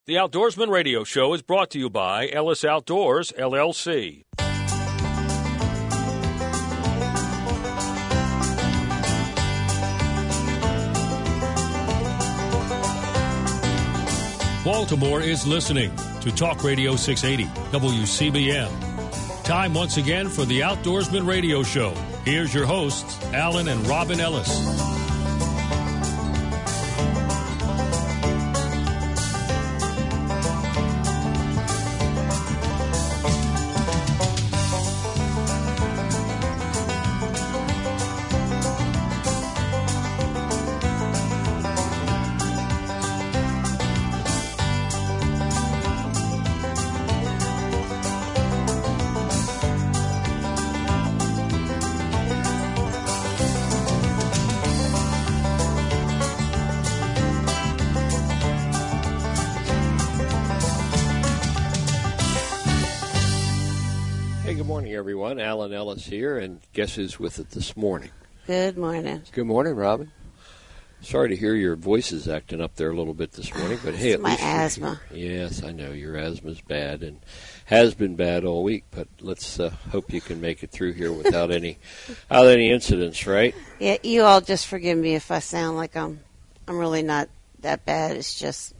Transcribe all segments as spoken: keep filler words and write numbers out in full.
The Outdoorsman Radio Show is brought to you by Ellis Outdoors, L L C. Baltimore is listening to Talk Radio six eighty, W C B M. Time once again for the Outdoorsman Radio Show. Here's your hosts, Alan and Robin Ellis. Everyone, Alan Ellis here, and guess who's with it this morning? Good morning. Good morning, Robin. Sorry to hear your voice is acting up there a little bit this morning, but hey, it's at my least asthma. Yes, I know your asthma's bad and has been bad all week, but let's uh, hope you can make it through here without any, without any incidents, right? Yeah, you all just forgive me if I sound like I'm, I'm really not that bad. It's just,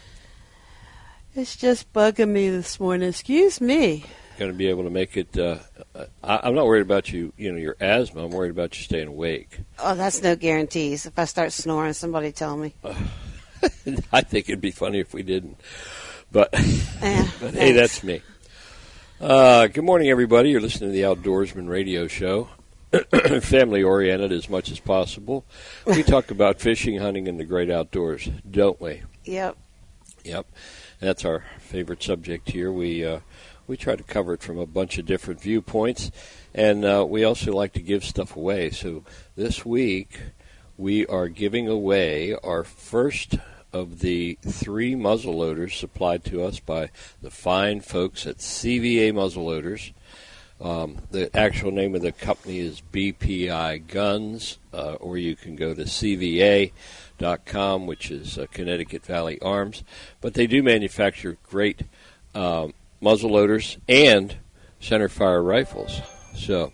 it's just bugging me this morning. Excuse me. Going to be able to make it. Uh, I, I'm not worried about you. You know your asthma. I'm worried about you staying awake. Oh, that's no guarantees. If I start snoring, somebody tell me. Uh, I think it'd be funny if we didn't. But, yeah, but hey, that's me. Uh, good morning, everybody. You're listening to the Outdoorsman Radio Show. Family oriented as much as possible. We talk about fishing, hunting, and the great outdoors, don't we? Yep. Yep. That's our favorite subject here. We. Uh, We try to cover it from a bunch of different viewpoints, and uh, we also like to give stuff away. So this week, we are giving away our first of the three muzzleloaders supplied to us by the fine folks at C V A Muzzleloaders. Um, the actual name of the company is B P I Guns, uh, or you can go to C V A dot com, which is uh, Connecticut Valley Arms. But they do manufacture great um, muzzleloaders and centerfire rifles. So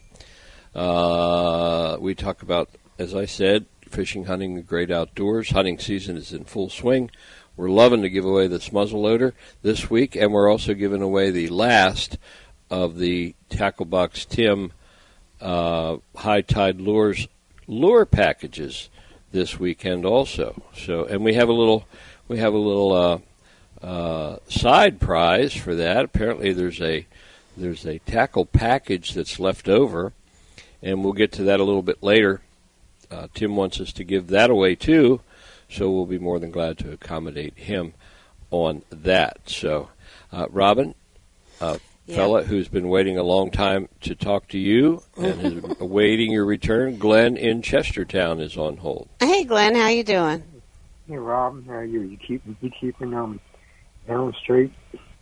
uh, we talk about, as I said, fishing, hunting, the great outdoors. Hunting season is in full swing. We're loving to give away this muzzleloader this week, and we're also giving away the last of the Tackle Box Tim uh, High Tide Lures lure packages this weekend also. So, and we have a little, we have a little. Uh, Uh, side prize for that. Apparently there's a there's a tackle package that's left over, and we'll get to that a little bit later. Uh, Tim wants us to give that away too, so we'll be more than glad to accommodate him on that. So, uh, Robin, a yeah. fella who's been waiting a long time to talk to you and is awaiting your return, Glenn in Chestertown, is on hold. Hey, Glenn, how you doing? Hey, Robin, how are you? You keep you keeping um. Alan straight.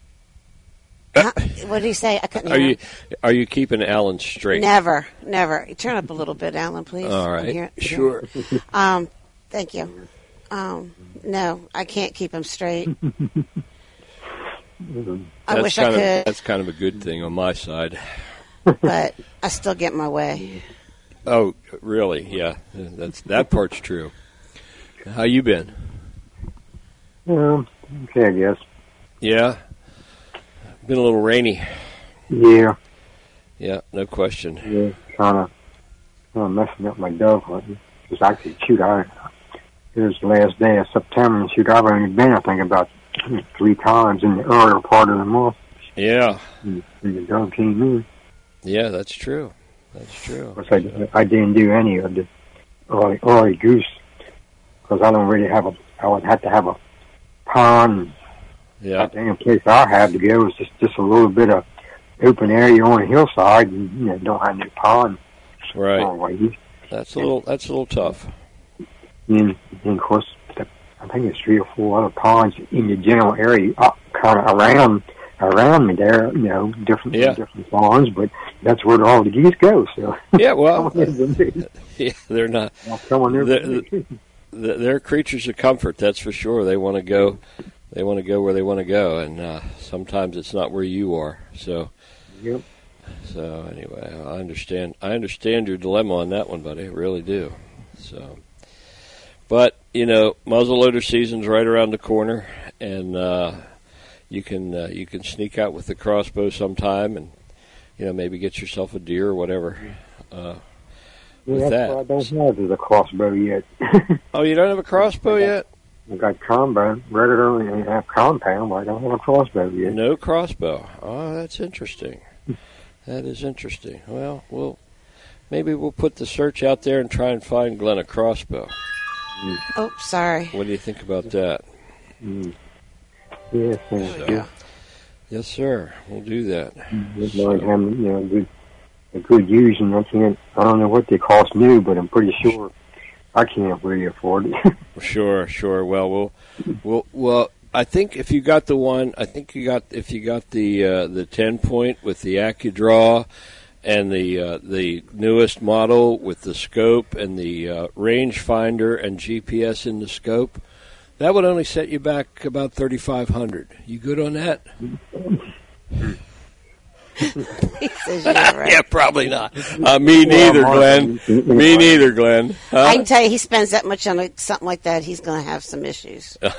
Huh? What did he say? I couldn't Are hear you him. are you keeping Alan straight? Never, never. Turn up a little bit, Alan, please. All right, here, sure. Here. Um, thank you. Um, no, I can't keep him straight. I that's wish I kind could. Of, that's kind of a good thing on my side. But I still get my way. Oh, really? Yeah, that's that part's true. How you been? Um, okay, I guess. Yeah, been a little rainy. Yeah. Yeah, no question. Yeah, kind of, kind of messing up my dove hunting. Because actually, shoot, I it was the last day of September, and shoot, I've only been, I think, about three times in the earlier part of the month. Yeah. And, and the dove came in. Yeah, that's true. That's true. Of course, I, I didn't do any of the early, early goose because I don't really have a. I would have to have a pond. Yeah. The only place I had to go was just, just a little bit of open area on a hillside, and you know, don't have no pond. Right. Always. That's a little. That's a little tough. And, and of course, the, I think there's three or four other ponds in the general area, up kind of around around me there. You know, different yeah. different ponds, but that's where all the geese go. So yeah, well, yeah, they're not. They're, they're, they're creatures of comfort. That's for sure. They want to go they want to go where they want to go, and uh, sometimes it's not where you are. So, Yep. so anyway, I understand. I understand your dilemma on that one, buddy. I really do. So, but you know, muzzleloader season's right around the corner, and uh, you can uh, you can sneak out with the crossbow sometime, and you know, maybe get yourself a deer or whatever. Uh, Yeah, with that's that. what I don't have is a crossbow yet. Oh, you don't have a crossbow yet? I got combo, regular, and I have compound, but I don't have a crossbow yet. No crossbow. Oh, that's interesting. That is interesting. Well, we'll maybe we'll put the search out there and try and find Glenn a crossbow. Oh, sorry. What do you think about that? Mm. Yes, thank So, you. yes, sir. We'll do that. Just like having, you know, good, a good use, and I can't, I don't know what they cost new, but I'm pretty sure I can't really afford it. Sure, sure. Well, we'll, we'll, well. I think if you got the one, I think you got if you got the uh, the ten point with the AccuDraw and the uh, the newest model with the scope and the uh, rangefinder and G P S in the scope, that would only set you back about thirty five hundred. You good on that? He says you're right. Yeah, probably not. Uh, me neither, Glenn. Me neither, Glenn. Huh? I can tell you, he spends that much on a, something like that, he's going to have some issues. Yeah,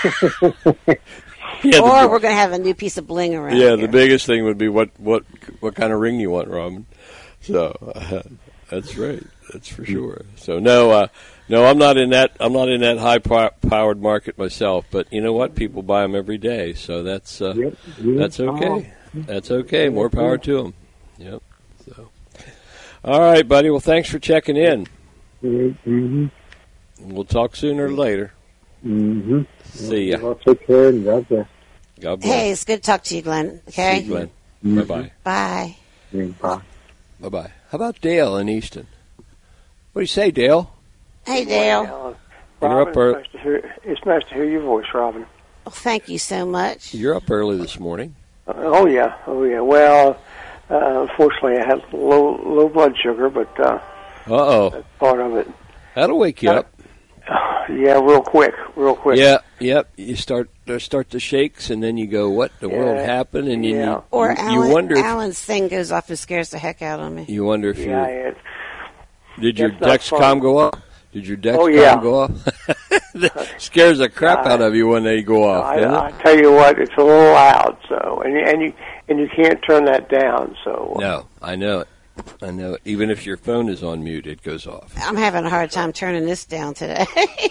Or the, we're going to have a new piece of bling around yeah, here. the biggest thing would be what what what kind of ring you want, Robin. So uh, that's right. That's for sure. So no, uh, no, I'm not in that. I'm not in that high pow- powered market myself. But you know what? People buy them every day, so that's uh, Yep, yep. that's okay. That's okay. More power to them. Yep. So, all right, buddy. Well, thanks for checking in. Mm-hmm. We'll talk sooner or later. Mm-hmm. See ya. Well, take care, and God bless. God bless. Hey, it's good to talk to you, Glenn. Okay? See you, Glenn. Mhm. Bye-bye. Bye. Mm, Bye. Bye-bye. How about Dale in Easton? What do you say, Dale? Hey, Dale. Alan. You're Robin, up early. it's, nice to hear, it's nice to hear your voice, Robin. Well, thank you so much. You're up early this morning. Uh, oh yeah, oh yeah. Well, uh, unfortunately, I had low low blood sugar, but uh, Uh-oh. that's part of it. That'll wake you Uh, up. Yeah, real quick, real quick. Yeah, yep. You start uh, start the shakes, and then you go, "What the Yeah, world happened?" And you yeah. you, Or you, Alan, wonder if, Alan's thing goes off and scares the heck out of me. you wonder if Yeah, you it, did your That's not Dexcom fun. go off. Did your Dexcom Oh, yeah. go off? That scares the crap out of you when they go off. I, doesn't I it? tell you what, it's a little loud. So, and you- and you and you can't turn that down. So, uh, No, I know it. I know it. Even if your phone is on mute, it goes off. I'm having a hard time turning this down today.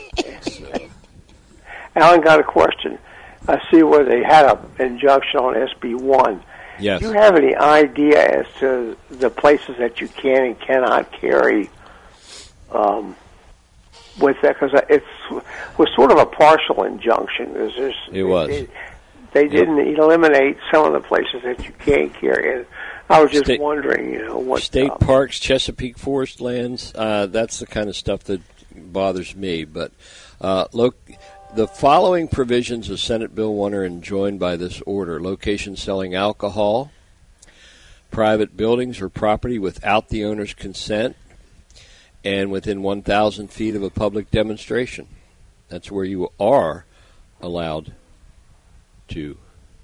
Alan got a question. I see where they had an injunction on S B one. Yes. Do you have any idea as to the places that you can and cannot carry um, with that? Because it was sort of a partial injunction. It was. Just, It was. They, they didn't eliminate some of the places that you can't carry. And I was just State- wondering, you know, what State uh, parks, Chesapeake Forest lands, uh, that's the kind of stuff that bothers me. But uh, look, the following provisions of Senate Bill one are enjoined by this order. Locations selling alcohol, private buildings or property without the owner's consent, and within one thousand feet of a public demonstration. That's where you are allowed to,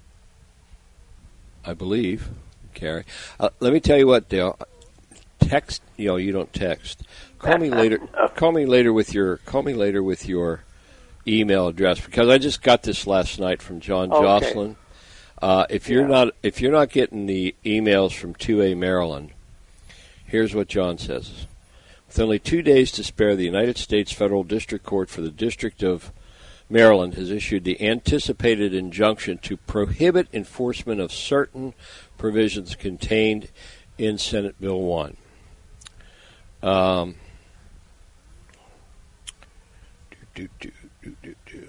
I believe, carry. Uh, let me tell you what, Dale. Text, you know, you don't text. Call me later. Call me later with your. Call me later with your email address, because I just got this last night from John Okay. Jocelyn. Uh, if you're Yeah. not if you're not getting the emails from two A Maryland, here's what John says. With only two days to spare, the United States Federal District Court for the District of Maryland has issued the anticipated injunction to prohibit enforcement of certain provisions contained in Senate Bill one. Um, do, do, do, do, do.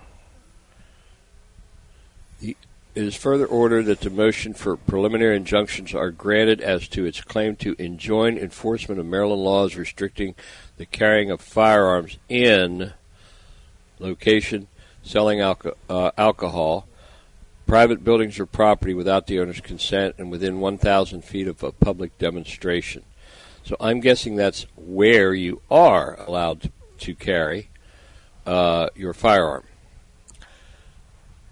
The, it is further ordered that the motion for preliminary injunctions are granted as to its claim to enjoin enforcement of Maryland laws restricting the carrying of firearms in location, selling alco- uh, alcohol, private buildings or property without the owner's consent, and within one thousand feet of a public demonstration. So I'm guessing that's where you are allowed to, to carry uh, your firearm.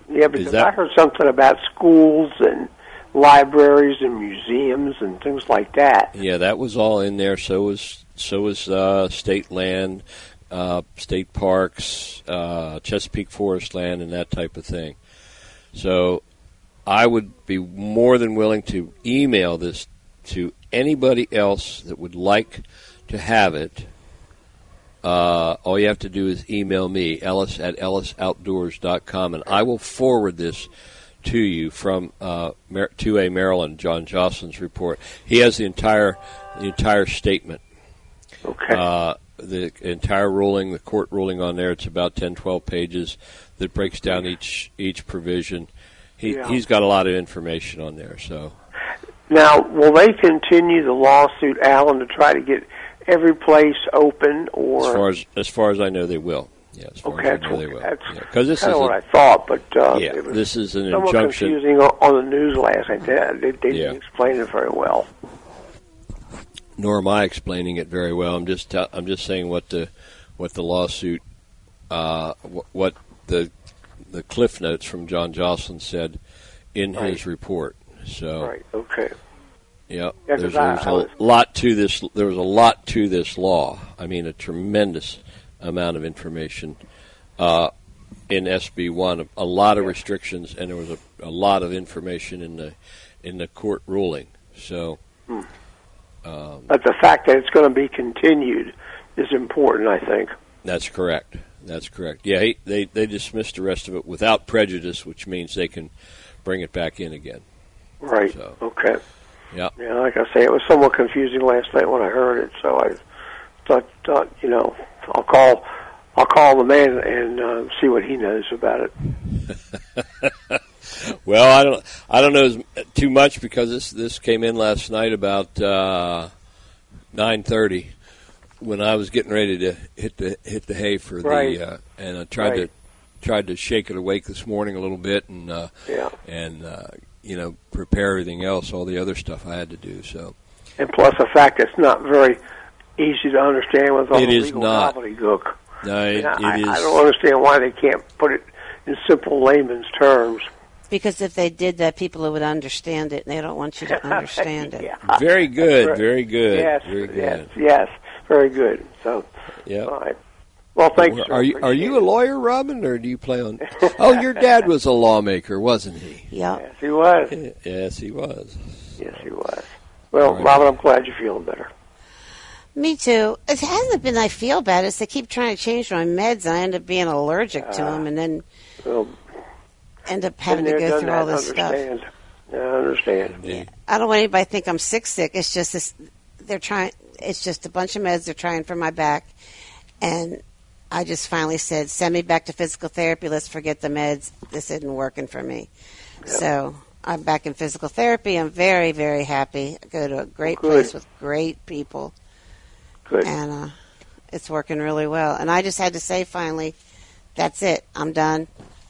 Yeah, because that, I heard something about schools and libraries and museums and things like that. Yeah, that was all in there. So was so was uh, state land, uh, state parks, uh, Chesapeake Forest land, and that type of thing. So I would be more than willing to email this to anybody else that would like to have it. Uh, all you have to do is email me, Ellis at ellis outdoors dot com, and I will forward this to you from uh, two A Maryland, John Jocelyn's report. He has the entire the entire statement. Okay. Uh, the entire ruling, the court ruling on there, it's about ten, twelve pages that breaks down each each provision. He, yeah. He's got a lot of information on there. So now, will they continue the lawsuit, Alan, to try to get every place open? Or as far as as far as I know, they will. Yeah, as far okay, as I know, they will. That's yeah, because this kind is of a, what I thought, but uh, yeah, it was this is an somewhat injunction. confusing on, on the news last night. They, they, they Yeah. didn't explain it very well. Nor am I explaining it very well. I'm just t- I'm just saying what the what the lawsuit, uh, wh- what the the cliff notes from John Jocelyn said in Right. his report. So, Right. Okay. yeah, Yeah, there's, 'cause I- there's I a was- lot to this. There was a lot to this law. I mean, a tremendous amount of information uh, in S B one. A lot of restrictions, and there was a, a lot of information in the in the court ruling. So. Hmm. Um, But the fact that it's going to be continued is important, I think. That's correct. That's correct. Yeah, he, they they dismissed the rest of it without prejudice, which means they can bring it back in again. Right. So, Okay. yeah. Yeah, like I say, it was somewhat confusing last night when I heard it, so I thought, thought you know, I'll call, I'll call the man and uh, see what he knows about it. Well, I don't I don't know as, too much because this this came in last night about uh, nine thirty when I was getting ready to hit the hit the hay for Right. the uh, and I tried Right. to tried to shake it awake this morning a little bit and uh, Yeah. and uh, you know prepare everything else, all the other stuff I had to do. So And plus the fact that it's not very easy to understand with all It the is legal not. gobbledygook. no, it, I, it is. I don't understand why they can't put it in simple layman's terms. Because if they did that, people would understand it, and they don't want you to understand it. Yeah. Very good, Right. very good, Yes, very good. yes, yes, very good. So, Yeah. all right. Well, thanks. Well, sir. Are you are Appreciate you a it. lawyer, Robin, or do you play on? Oh, your dad was a lawmaker, wasn't he? Yep. Yes, he was. Yes, he was. Yes, he was. Well, All right. Robin, I'm glad you're feeling better. Me too. It hasn't been I feel bad. It's they keep trying to change my meds, and I end up being allergic to Uh, them, and then Well, end up having to been there, go done through that, all this stuff. understand. I understand. Yeah. I don't want anybody to think I'm sick sick. It's just this, they're trying, it's just a bunch of meds they're trying for my back. And I just finally said, send me back to physical therapy. Let's forget the meds. This isn't working for me. Yep. So I'm back in physical therapy. I'm very, very happy. I go to a great Good. place with great people. Good. And uh, it's working really well. And I just had to say finally, that's it. I'm done.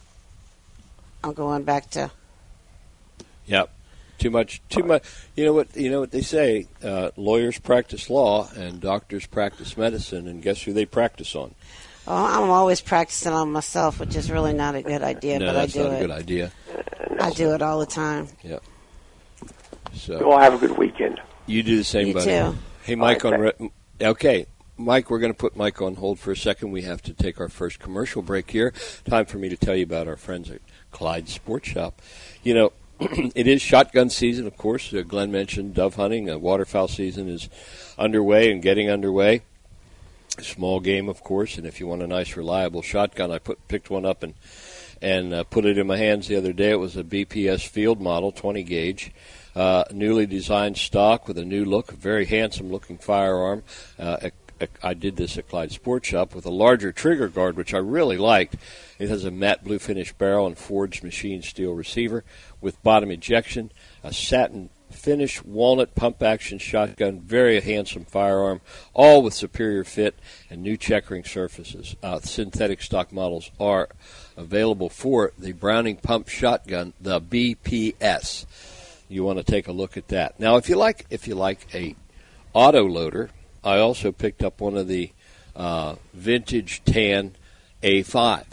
I'm going back to Yep. Too much. Too much. You know what? You know what they say. Uh, lawyers practice law, and doctors practice medicine. And guess who they practice on? Oh, I'm always practicing on myself, which is really not a good idea, no, but that's I do not it. a good idea. I do it all the time. Yep. You So all have a good weekend. you do the same, You buddy. too. Hey, Mike. All On right, re- okay, Mike. We're going to put Mike on hold for a second. We have to take our first commercial break here. Time for me to tell you about our friends at Clyde Sports Shop. You know. It is shotgun season, of course. Uh, Glenn mentioned dove hunting. Uh, waterfowl season is underway and getting underway. Small game, of course, and if you want a nice, reliable shotgun, I put picked one up and and uh, put it in my hands the other day. It was a B P S field model, twenty gauge, uh, newly designed stock with a new look, a very handsome-looking firearm. Uh, I did this at Clyde Sports Shop with a larger trigger guard, which I really liked. It has a matte blue finish barrel and forged machine steel receiver with bottom ejection, a satin finish walnut pump action shotgun, very handsome firearm, all with superior fit and new checkering surfaces. Uh, synthetic stock models are available for the Browning pump shotgun, the B P S. You want to take a look at that. Now, if you like, if you like a auto loader, I also picked up one of the uh, vintage tan A fives.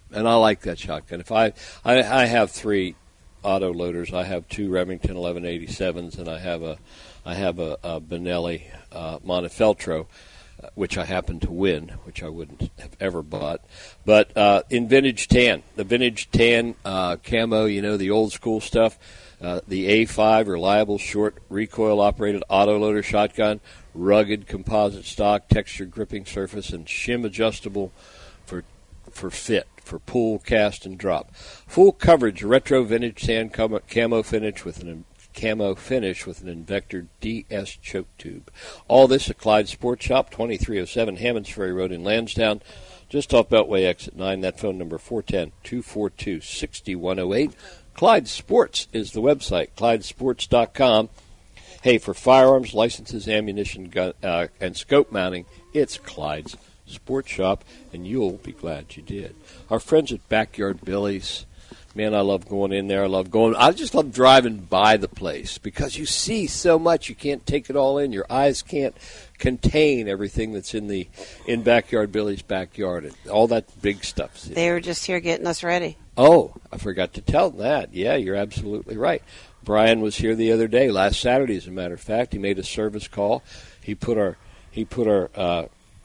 and I like that shotgun. If I, I, I have three auto loaders. I have two Remington eleven eighty-sevens, and I have a, I have a, a Benelli uh, Montefeltro, uh, which I happen to win, which I wouldn't have ever bought. But uh, in vintage tan, the vintage tan uh, camo, you know, the old school stuff. Uh, the A five, reliable, short, recoil-operated autoloader shotgun, rugged composite stock, textured gripping surface, and shim adjustable for for fit, for pull, cast, and drop. Full coverage, retro vintage tan camo, camo finish with an camo finish with an Invector D S choke tube. All this at Clyde Sports Shop, twenty-three oh seven Hammonds Ferry Road in Lansdowne, just off Beltway exit nine. That phone number four one zero, two four two, six one zero eight. Clyde Sports is the website, clyde sports dot com. Hey, for firearms, licenses, ammunition, gun, uh, and scope mounting, it's Clyde's Sports Shop, and you'll be glad you did. Our friends at Backyard Billy's, man, I love going in there. I love going. I just love driving by the place because you see so much, you can't take it all in. Your eyes can't contain everything that's in the in Backyard Billy's backyard and all that big stuff. They were just here getting us ready. Oh, I forgot to tell them that. Yeah, you're absolutely right. Brian was here the other day, last Saturday, as a matter of fact. He made a service call. He put our he put our uh,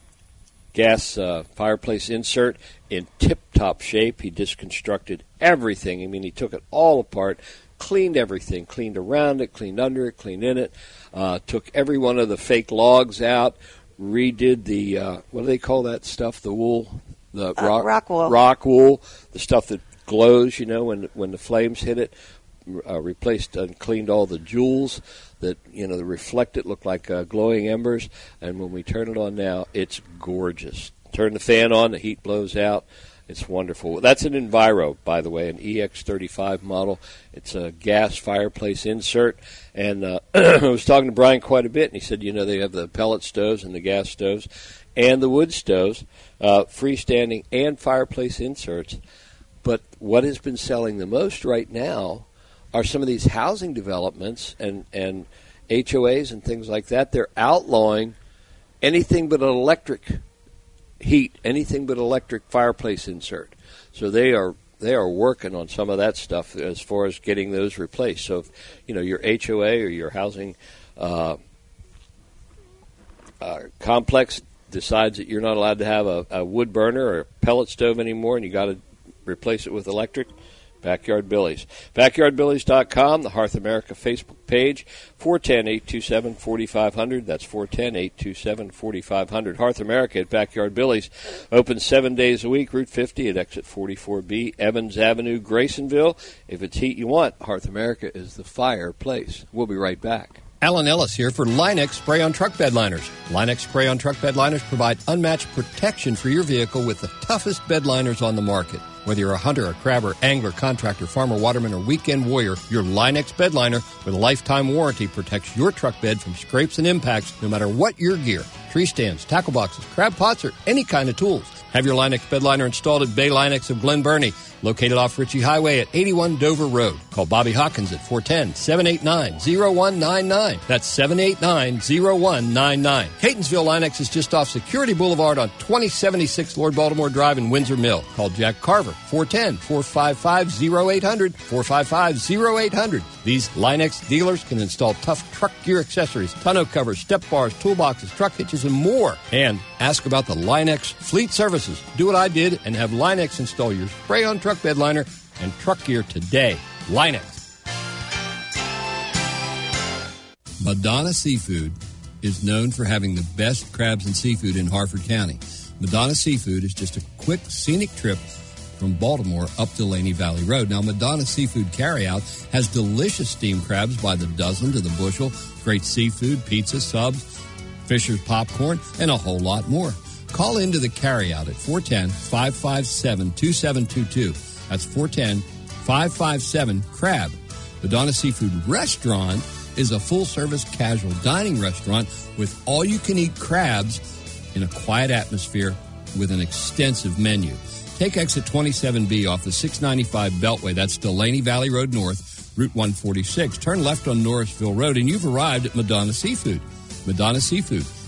gas uh, fireplace insert in tip-top shape. He disconstructed everything. I mean, he took it all apart, cleaned everything, cleaned around it, cleaned under it, cleaned in it, uh, took every one of the fake logs out, redid the, uh, what do they call that stuff, the wool? The uh, rock, rock wool. Rock wool, the stuff that glows, you know, when when the flames hit it. Uh, replaced and cleaned all the jewels that, you know, that reflect it, look like uh, glowing embers. And when we turn it on now, it's gorgeous. Turn the fan on, the heat blows out. It's wonderful. That's an Enviro, by the way, an E X thirty-five model. It's a gas fireplace insert. And uh, I was talking to Brian quite a bit, and he said, you know, they have the pellet stoves and the gas stoves and the wood stoves, uh, freestanding and fireplace inserts. But what has been selling the most right now are some of these housing developments and, and H O As and things like that. They're outlawing anything but an electric heat, anything but electric fireplace insert. So they are they are working on some of that stuff as far as getting those replaced. So if, you know, your H O A or your housing uh, uh, complex decides that you're not allowed to have a, a wood burner or a pellet stove anymore and you got to replace it with electric, Backyard Billy's. backyard billies dot com, the Hearth America Facebook page, four one zero, eight two seven, four five zero zero. That's four one zero, eight two seven, four five zero zero. Hearth America at Backyard Billy's. Open seven days a week, Route fifty at exit forty-four B, Evans Avenue, Graysonville. If it's heat you want, Hearth America is the fireplace. We'll be right back. Alan Ellis here for Line-X Spray-On Truck Bed Liners. Line-X Spray-On Truck Bed Liners provide unmatched protection for your vehicle with the toughest bed liners on the market. Whether you're a hunter, a crabber, angler, contractor, farmer, waterman, or weekend warrior, your Line-X bed liner with a lifetime warranty protects your truck bed from scrapes and impacts no matter what your gear. Tree stands, tackle boxes, crab pots, or any kind of tools. Have your Line-X bed liner installed at Bay Line-X of Glen Burnie, located off Ritchie Highway at eighty-one Dover Road. Call Bobby Hawkins at four one zero, seven eight nine, zero one nine nine. That's seven eight nine, zero one nine nine. Catonsville Line-X is just off Security Boulevard on twenty seventy-six Lord Baltimore Drive in Windsor Mill. Call Jack Carver, four one zero, four five five, zero eight zero zero, four five five, zero eight zero zero. These Line-X dealers can install tough truck gear accessories, tonneau covers, step bars, toolboxes, truck hitches, and more. And ask about the Line-X Fleet Services. Do what I did and have Line-X install your spray-on truck bed liner and truck gear today. Line-X. Madonna Seafood is known for having the best crabs and seafood in Harford County. Madonna Seafood is just a quick, scenic trip from Baltimore up Delaney Valley Road. Now, Madonna Seafood Carryout has delicious steamed crabs by the dozen to the bushel, great seafood, pizza, subs, Fisher's popcorn, and a whole lot more. Call into the carryout at four one zero, five five seven, two seven two two. That's four one zero, five five seven, CRAB. Madonna Seafood Restaurant is a full-service casual dining restaurant with all-you-can-eat crabs in a quiet atmosphere with an extensive menu. Take exit twenty-seven B off the six ninety-five Beltway. That's Delaney Valley Road North, Route one forty-six. Turn left on Norrisville Road, and you've arrived at Madonna Seafood. Madonna Seafood,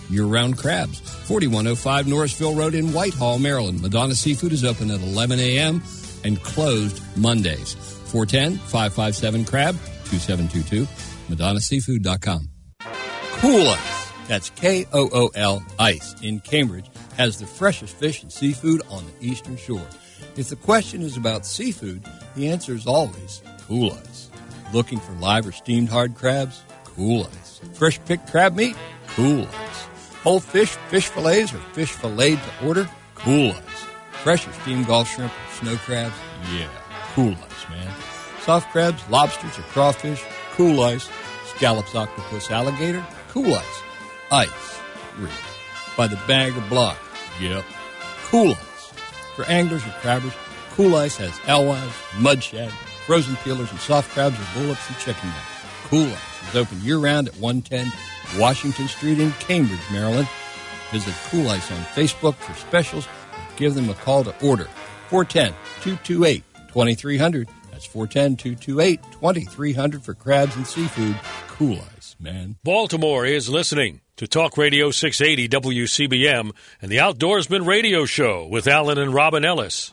year-round crabs. forty-one oh five Norrisville Road in Whitehall, Maryland. Madonna Seafood is open at eleven a.m. and closed Mondays. four one zero, five five seven, C R A B, two seven two two, madonna seafood dot com. Cool Ice, that's K O O L Ice, in Cambridge, has the freshest fish and seafood on the Eastern Shore. If the question is about seafood, the answer is always Cool Ice. Looking for live or steamed hard crabs? Cool Ice. Fresh picked crab meat? Cool Ice. Whole fish, fish fillets, or fish filleted to order? Cool Ice. Fresh or steamed Gulf shrimp or snow crabs? Yeah, Cool Ice, man. Soft crabs, lobsters, or crawfish? Cool Ice. Scallops, octopus, alligator? Cool Ice. Ice. Real. By the bag or block? Yep. Cool Ice. For anglers or crabbers, Cool Ice has alewives, mud shad, frozen peelers, and soft crabs or bullets and chicken necks. Cool Ice is open year-round at one ten Washington Street in Cambridge, Maryland. Visit Cool Ice on Facebook for specials or give them a call to order. four one zero, two two eight, two three zero zero. That's four one zero, two two eight, two three zero zero for crabs and seafood. Cool Ice, man. Baltimore is listening to Talk Radio six eighty W C B M and the Outdoorsman Radio Show with Alan and Robin Ellis.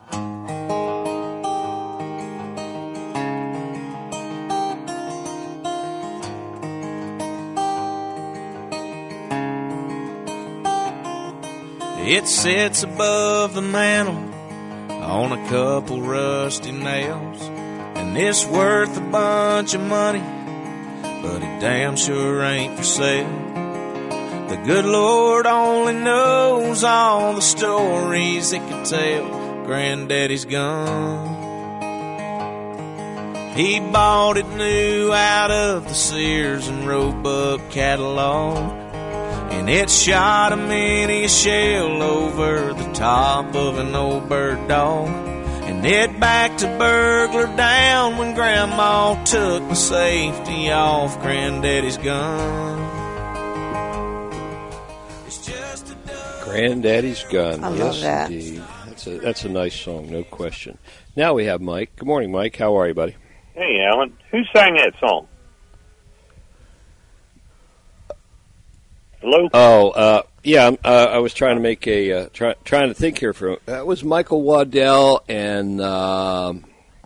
It sits above the mantel on a couple rusty nails, and it's worth a bunch of money, but it damn sure ain't for sale. The good Lord only knows all the stories it could tell. Granddaddy's gun, he bought it new out of the Sears and Roebuck catalog, and it shot a mini a shell over the top of an old bird dog. And it backed a burglar down when Grandma took the safety off Granddaddy's gun. It's just a Granddaddy's Gun. I love yes, that. indeed. That's a, that's a nice song, no question. Now we have Mike. Good morning, Mike. How are you, buddy? Hey, Alan. Who sang that song? Hello? Oh, uh, yeah, uh, I was trying to make a, uh, try, trying to think here for, that was Michael Waddell and, um,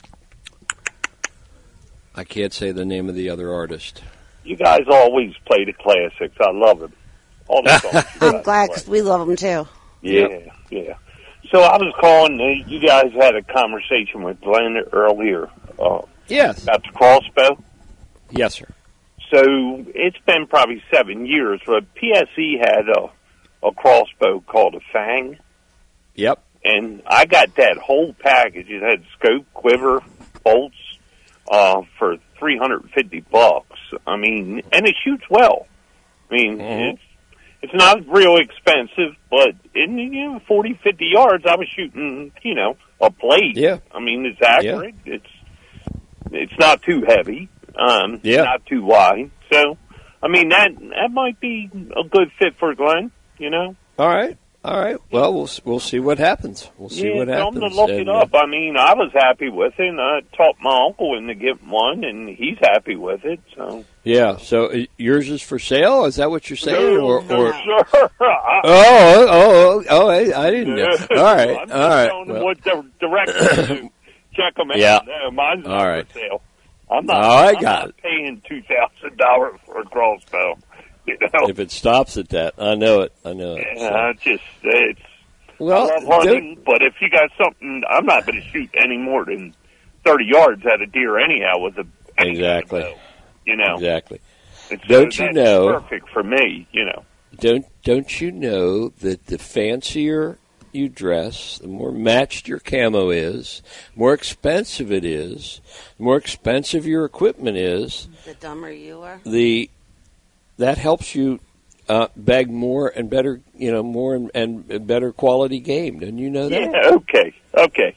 I can't say the name of the other artist. You guys always play the classics. I love them. All the songs you I'm guys glad play. because we love them too. Yeah, Yep. yeah. So I was calling, uh, you guys had a conversation with Glenn earlier uh, Yes. about the crossbow. Yes, sir. So it's been probably seven years, but P S E had a, a crossbow called a Fang, Yep. and I got that whole package. It had scope, quiver, bolts uh, for three hundred fifty bucks. I mean, and it shoots well. I mean, Mhm. it's it's not real expensive, but in you know, forty, fifty yards, I was shooting, you know, a blade. Yeah. I mean, it's accurate. It's it's not too heavy. Um, Yeah. not too wide. So, I mean, that that might be a good fit for Glenn, you know? All right. All right. Well, we'll we'll see what happens. We'll see yeah, what tell happens. him to look And, it uh, up. I mean, I was happy with it. And I talked my uncle into getting one, and he's happy with it. So, yeah. So uh, yours is for sale? Is that what you're saying? no, or, no, or sure. I, oh, oh, oh, oh, I, I didn't know. All right. I'm just All right. telling them Well, what the directions to check them out. Yeah. No, mine's not All right. for sale. I'm not. Oh, I I'm got not it. paying two thousand dollars for a crossbow. You know, if it stops at that, I know it. I know it. yeah, So. I just it's. Well, I love hunting, but if you got something, I'm not going to shoot any more than thirty yards at a deer anyhow with a any kind of Exactly. bow, you know, exactly. It's, Don't uh, you that's know- Perfect for me, you know. Don't don't you know that the fancier you dress, the more matched your camo is, more expensive it is, the more expensive your equipment is, The dumber you are. the that helps you uh, bag more and better, you know, more and, and better quality game. Didn't you know that? Yeah, okay, okay,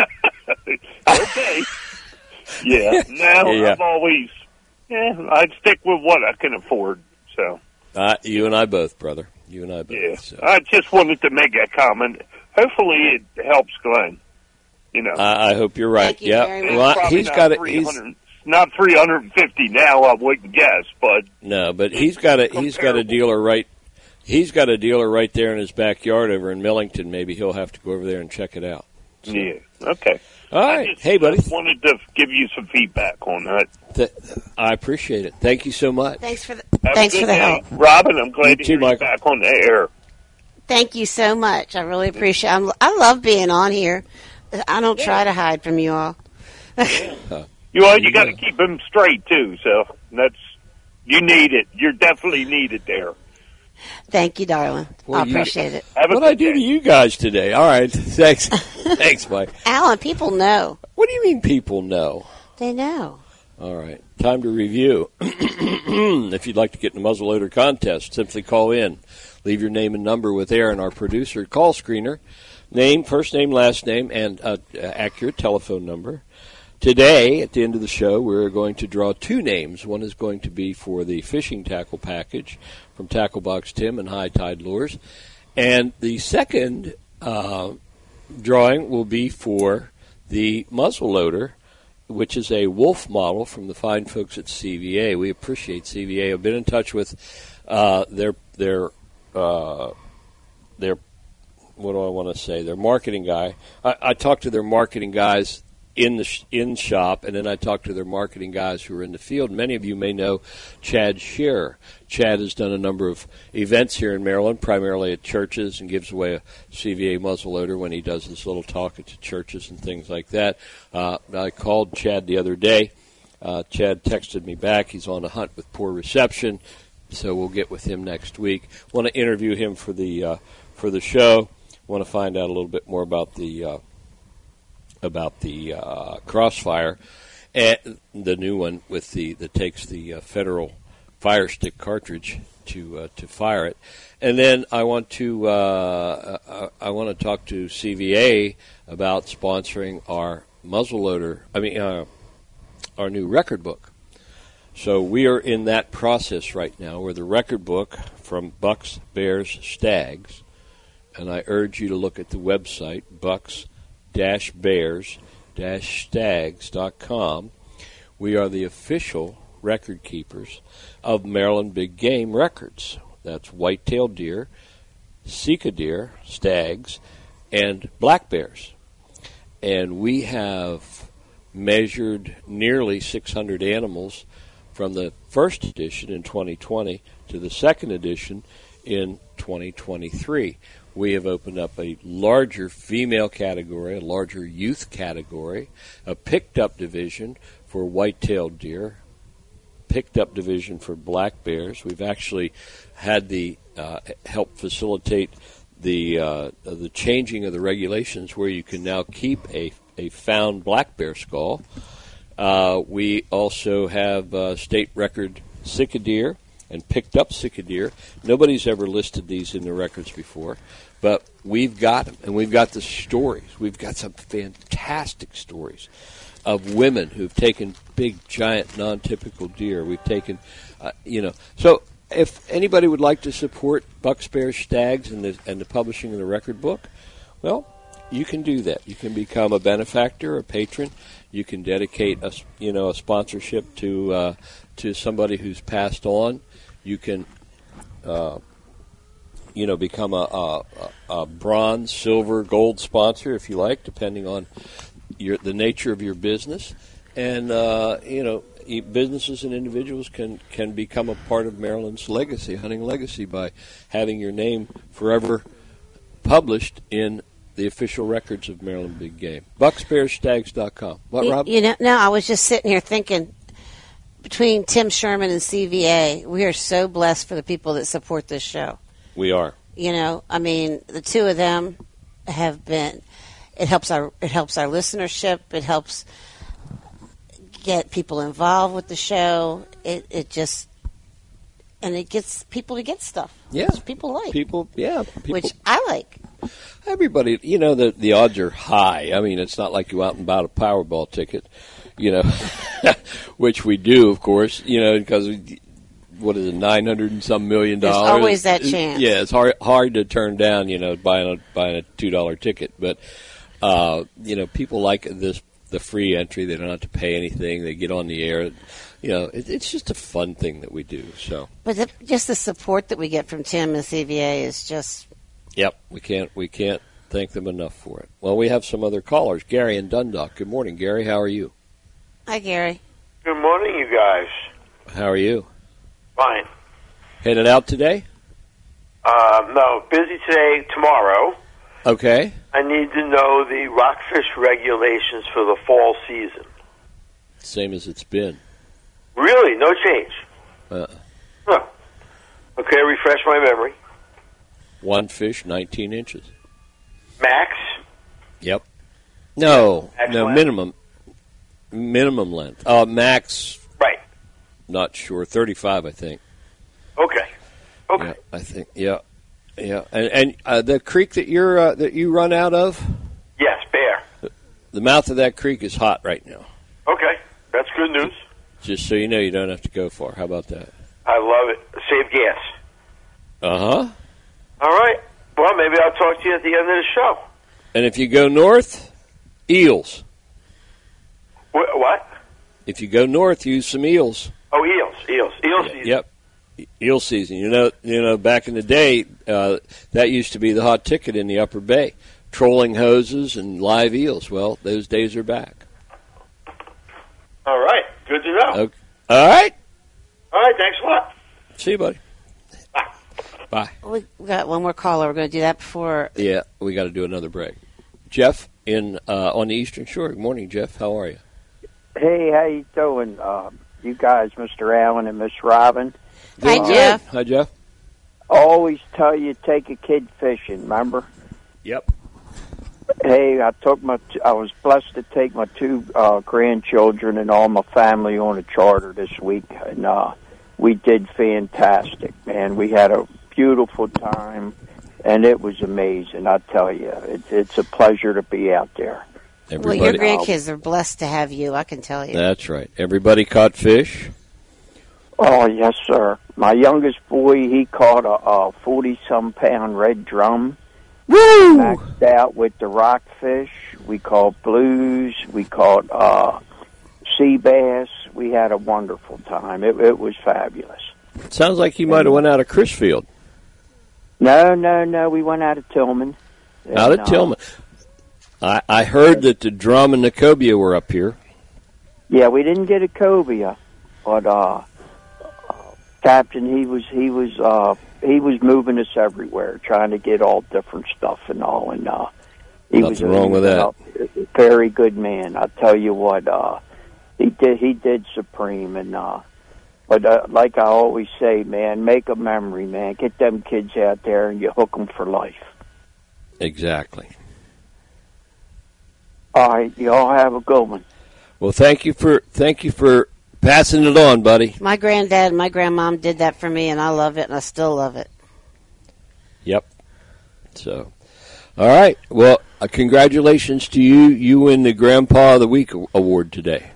okay. Yeah, now Yeah. I've always, yeah, I'd stick with what I can afford. So Uh, you and I both, brother. You and I both. yeah, So. I just wanted to make that comment. Hopefully, it helps Glenn. You know, I, I hope you're right. Thank you yeah, very much. It's well, probably he's not got it. three He's hundred not three hundred fifty now. I wouldn't guess, but no, but he's got a he's got a comparable. dealer right He's got a dealer right there in his backyard over in Millington. Maybe he'll have to go over there and check it out. So. Yeah. Okay. All right. I just, hey, buddy. Just wanted to give you some feedback on that. Th- I appreciate it. Thank you so much. Thanks for the Have thanks a good for the day. help. Robin, I'm glad You to too, hear you Michael. back on the air. Thank you so much. I really appreciate. I'm, I love being on here. I don't Yeah. try to hide from you all. You well, you got to keep them straight too. So that's you need it. You're definitely needed there. Thank you, darling. Well, I you- appreciate it. Have a What good I do day. to you guys today? All right. Thanks. Thanks, Mike. Alan, people know. What do you mean people know? They know. All right. Time to review. If you'd like to get in the muzzleloader contest, simply call in. Leave your name and number with Aaron, our producer, call screener. Name, first name, last name, and uh, accurate telephone number. Today, at the end of the show, we're going to draw two names. One is going to be for the fishing tackle package from Tackle Box Tim and High Tide Lures. And the second uh, drawing will be for the muzzleloader, which is a Wolf model from the fine folks at C V A. We appreciate C V A. I've been in touch with uh, their their uh, their what do I want to say? Their marketing guy. I, I talked to their marketing guys in the sh- in shop, and then I talked to their marketing guys who are in the field. Many of you may know Chad Scherer. Chad has done a number of events here in Maryland, primarily at churches, and gives away a C V A muzzleloader when he does this little talk at churches and things like that. Uh, I called Chad the other day. Uh, Chad texted me back. He's on a hunt with poor reception, so we'll get with him next week. Want to interview him for the uh, for the show. Want to find out a little bit more about the uh, about the uh, Crossfire, and the new one with the that takes the uh, Federal Fire Stick cartridge to uh, to fire it. And then I want to uh, uh, I want to talk to C V A about sponsoring our muzzleloader. I mean, uh, our new record book. So we are in that process right now, where the record book from Bucks, Bears, Stags. And I urge you to look at the website, bucks dash bears dash stags dot com. We are the official record keepers of Maryland Big Game Records. That's white-tailed deer, Sika deer, stags, and black bears. And we have measured nearly six hundred animals from the first edition in twenty twenty to the second edition in twenty twenty-three. We have opened up a larger female category, a larger youth category, a picked-up division for white-tailed deer, picked-up division for black bears. We've actually had the uh, help facilitate the uh, the changing of the regulations where you can now keep a, a found black bear skull. Uh, we also have uh, state record Sika deer and picked up Sika deer. Nobody's ever listed these in the records before, but we've got them, and we've got the stories. We've got some fantastic stories of women who've taken big, giant, non-typical deer. We've taken, uh, you know, so if anybody would like to support Bucks, Bears, Stags, and the and the publishing of the record book, well, you can do that. You can become a benefactor, a patron. You can dedicate a you know a sponsorship to uh, to somebody who's passed on. You can, uh, you know, become a, a, a bronze, silver, gold sponsor if you like, depending on your the nature of your business. And uh, you know, businesses and individuals can can become a part of Maryland's legacy, hunting legacy, by having your name forever published in the official records of Maryland Big Game. bucks bears stags dot com. What, You, Rob? you know, no, I was just sitting here thinking, between Tim Sherman and C V A, we are so blessed for the people that support this show. We are. You know, I mean, the two of them have been. It helps our it helps our listenership. It helps get people involved with the show. It it just and it gets people to get stuff. Yeah. Which people like. People, yeah. People, Which I like. Everybody, you know, the the odds are high. I mean, it's not like you out and bought a Powerball ticket, you know, which we do, of course, you know, because we, what is it, nine hundred and some million There's dollars? always that chance. Yeah, it's hard hard to turn down, you know, buying a buying a two dollar ticket. But uh, you know, people like this the free entry. They don't have to pay anything. They get on the air. You know, it, it's just a fun thing that we do. So, but the, just the support that we get from Tim and C V A is just. Yep, we can't we can't thank them enough for it. Well, we have some other callers. Gary in Dundalk. Good morning, Gary. How are you? Hi, Gary. Good morning, you guys. How are you? Fine. Headed out today? Uh, no, busy today, tomorrow. Okay. I need to know the rockfish regulations for the fall season. Same as it's been. Really? No change? Uh, huh. Okay, refresh my memory. One fish, nineteen inches. Max? Yep. No, Max no, length? minimum. Minimum length. Uh, max, Right. not sure. thirty-five, I think. Okay. Okay. Yeah, I think, yeah. Yeah, and, and uh, the creek that you're uh, that you run out of, Yes, bear. the mouth of that creek is hot right now. Okay, that's good news. Just so you know, you don't have to go far. How about that? I love it. Save gas. Uh huh. All right. Well, maybe I'll talk to you at the end of the show. And if you go north, eels. Wh- what? If you go north, use some eels. Oh, eels. Eels. Eel season. Yep. Eel season. You know, you know. Back in the day, uh, that used to be the hot ticket in the Upper Bay. Trolling hoses and live eels. Well, those days are back. All right. Good to know. Okay. All right. All right. Thanks a lot. See you, buddy. Bye. Bye. We got one more caller. We're going to do that before. Yeah, we got to do another break. Jeff in uh, on the Eastern Shore. Good morning, Jeff. How are you? Hey, how you doing, uh, you guys, Mister Allen and Miss Robin? Hi, Doing Jeff. good. Hi, Jeff. I always tell you take a kid fishing. Remember? Yep. Hey, I took my. T- I was blessed to take my two uh, grandchildren and all my family on a charter this week, and uh, we did fantastic, man. We had a beautiful time, and it was amazing. I tell you, it, it's a pleasure to be out there. Everybody, Well, your grandkids are blessed to have you, I can tell you. That's right. Everybody caught fish. Oh yes, sir. My youngest boy, he caught a forty-some pound red drum. Woo! Maxed out with the rockfish. We caught blues. We caught uh, sea bass. We had a wonderful time. It, it was fabulous. Sounds like you might have went out of Crisfield. No, no, no. We went out of Tillman. Out And, of Tillman. I, I heard that the drum and the cobia were up here. Yeah, we didn't get a cobia, but uh, uh, Captain, he was he was uh, he was moving us everywhere, trying to get all different stuff and all. And uh, he Nothing was a, wrong with that. a very good man. I tell you what, uh, he did he did supreme. And uh, but uh, like I always say, man, make a memory, man. Get them kids out there and you hook them for life. Exactly. All right, you all have a good one. Well, thank you for thank you for passing it on, buddy. My granddad and my grandmom did that for me, and I love it, and I still love it. Yep. So, all right. Well, uh, congratulations to you. You win the Grandpa of the Week award today.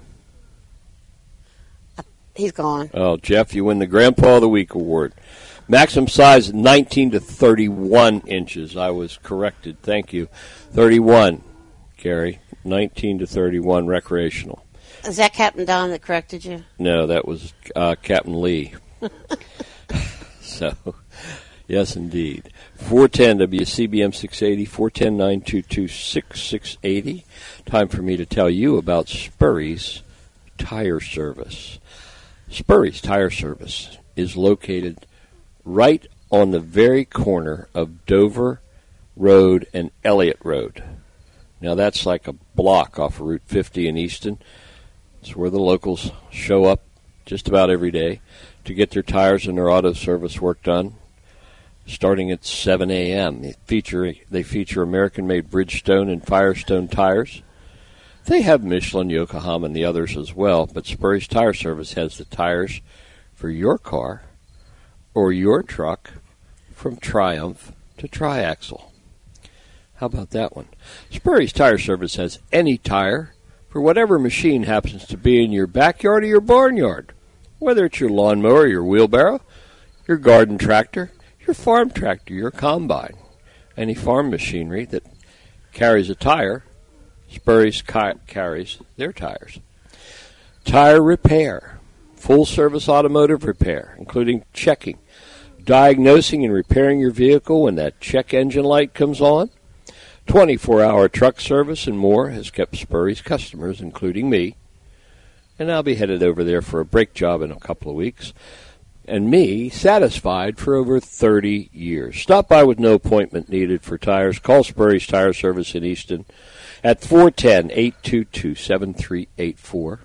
He's gone. Oh, Jeff, you win the Grandpa of the Week award. Maximum size nineteen to thirty-one inches. I was corrected. Thank you. thirty-one, Gary. nineteen to thirty-one recreational. Is that Captain Don that corrected you? No, that was uh, Captain Lee. So, yes, indeed. four ten W C B M six eighty, four one zero, nine two two, six six eight zero. Time for me to tell you about Spurry's Tire Service. Spurry's Tire Service is located right on the very corner of Dover Road and Elliott Road. Now, that's like a block off of Route fifty in Easton. It's where the locals show up just about every day to get their tires and their auto service work done, starting at seven a.m. They feature, they feature American-made Bridgestone and Firestone tires. They have Michelin, Yokohama, and the others as well, but Spurry's Tire Service has the tires for your car or your truck from Triumph to Triaxle. How about that one? Spurry's Tire Service has any tire for whatever machine happens to be in your backyard or your barnyard. Whether it's your lawnmower, your wheelbarrow, your garden tractor, your farm tractor, your combine, any farm machinery that carries a tire, Spurry's ca- carries their tires. Tire repair, full-service automotive repair, including checking, diagnosing, and repairing your vehicle when that check engine light comes on. twenty-four hour truck service and more has kept Spurry's customers, including me, and I'll be headed over there for a brake job in a couple of weeks, and me satisfied for over thirty years. Stop by with no appointment needed for tires. Call Spurry's Tire Service in Easton at four one zero, eight two two, seven three eight four.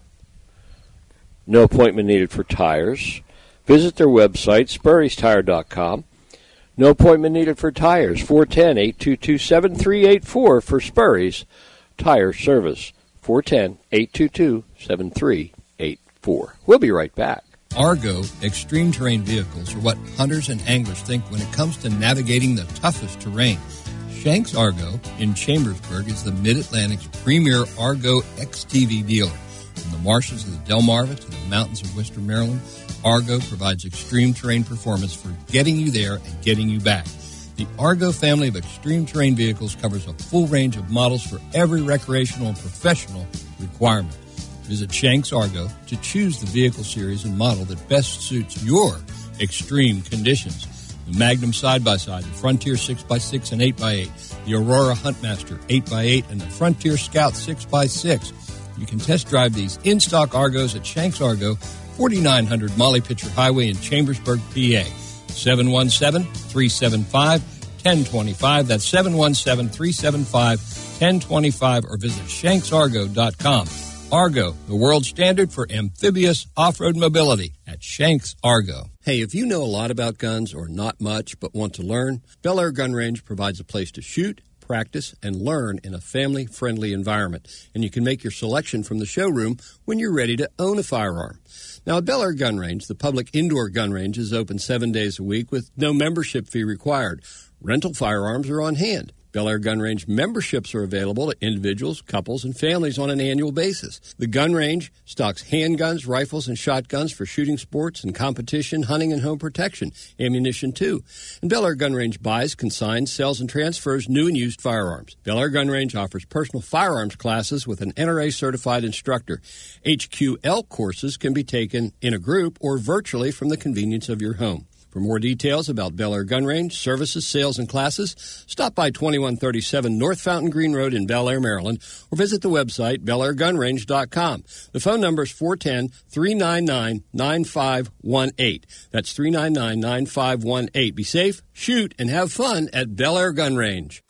No appointment needed for tires. Visit their website, spurrys tire dot com. No appointment needed for tires, four one zero, eight two two, seven three eight four for Spurry's Tire Service, four one zero, eight two two, seven three eight four. We'll be right back. Argo extreme terrain vehicles are what hunters and anglers think when it comes to navigating the toughest terrain. Shanks Argo in Chambersburg is the Mid-Atlantic's premier Argo X T V dealer. From the marshes of the Delmarva to the mountains of Western Maryland, Argo provides extreme terrain performance for getting you there and getting you back. The Argo family of extreme terrain vehicles covers a full range of models for every recreational and professional requirement. Visit Shanks Argo to choose the vehicle series and model that best suits your extreme conditions. The Magnum side-by-side, the Frontier six by six and eight by eight, the Aurora Huntmaster eight by eight, and the Frontier Scout six by six. You can test drive these in-stock Argos at Shanks Argo, forty-nine hundred Molly Pitcher Highway in Chambersburg, P A. seven one seven, three seven five, one zero two five. That's seven one seven, three seven five, one zero two five, or visit shanks argo dot com. Argo, the world standard for amphibious off-road mobility at Shanks Argo. Hey, if you know a lot about guns or not much but want to learn, Bel Air Gun Range provides a place to shoot, practice, and learn in a family-friendly environment. And you can make your selection from the showroom when you're ready to own a firearm. Now, at Bel Air Gun Range, the public indoor gun range is open seven days a week with no membership fee required. Rental firearms are on hand. Bel Air Gun Range memberships are available to individuals, couples, and families on an annual basis. The gun range stocks handguns, rifles, and shotguns for shooting sports and competition, hunting, and home protection, ammunition too. And Bel Air Gun Range buys, consigns, sells, and transfers new and used firearms. Bel Air Gun Range offers personal firearms classes with an N R A-certified instructor. H Q L courses can be taken in a group or virtually from the convenience of your home. For more details about Bel Air Gun Range, services, sales, and classes, stop by twenty-one thirty-seven North Fountain Green Road in Bel Air, Maryland, or visit the website bel air gun range dot com. The phone number is four one zero, three nine nine, nine five one eight. That's three nine nine, nine five one eight. Be safe, shoot, and have fun at Bel Air Gun Range.